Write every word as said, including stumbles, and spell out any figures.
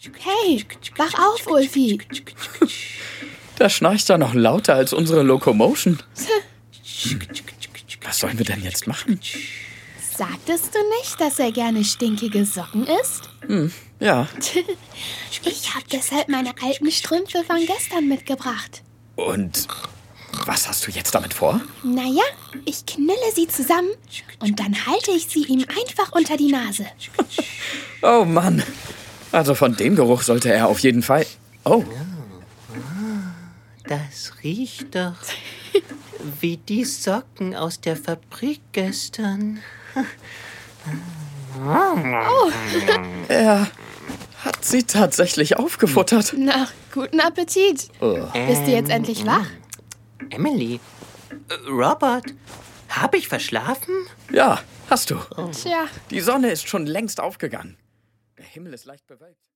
Hey, wach auf, Ulfi. Da schnarcht er noch lauter als unsere Locomotion. Was sollen wir denn jetzt machen? Sagtest du nicht, dass er gerne stinkige Socken isst? Hm, ja. Ich habe deshalb meine alten Strümpfe von gestern mitgebracht. Und was hast du jetzt damit vor? Naja, ich knülle sie zusammen und dann halte ich sie ihm einfach unter die Nase. Oh Mann. Also von dem Geruch sollte er auf jeden Fall... Oh. Das riecht doch wie die Socken aus der Fabrik gestern. Oh. Er hat sie tatsächlich aufgefuttert. Na, guten Appetit. Oh. Bist du jetzt endlich wach? Emily, äh, Robert, habe ich verschlafen? Ja, hast du. Tja. Die Sonne ist schon längst aufgegangen. Der Himmel ist leicht bewölkt.